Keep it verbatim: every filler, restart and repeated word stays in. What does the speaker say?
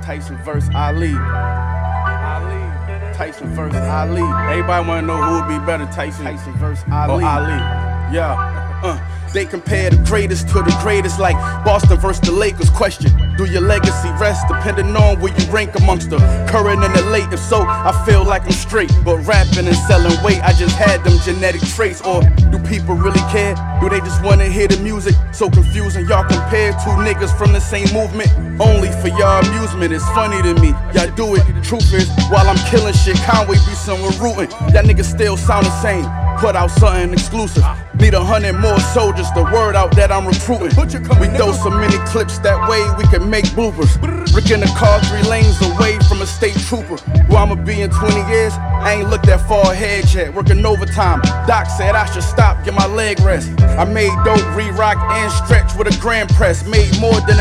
Tyson versus Ali. Ali. Tyson versus Ali. Everybody wanna know who would be better, Tyson. Tyson versus Ali. Or Ali. Yeah. Uh. They compare the greatest to the greatest, like Boston versus the Lakers. Question: do your legacy rest depending on where you rank amongst the current and the late? If so, I feel like I'm straight, but rapping and selling weight, I just had them genetic traits. Or do people really care? Do they just wanna hear the music? So confusing, y'all compare two niggas from the same movement only for y'all amusement. It's funny to me, y'all do it. Truth is, while I'm killing shit, Conway be somewhere rooting. That nigga still sound the same. Put out something exclusive. Need a hundred more soldiers, the word out that I'm recruiting. We throw so many clips that way we can make bloopers. Rick in the car three lanes away from a state trooper. Where I'ma be in twenty years, I ain't looked that far ahead yet. Working overtime, Doc said I should stop, get my leg rest. I made dope, re-rock and stretch with a grand press. Made more than a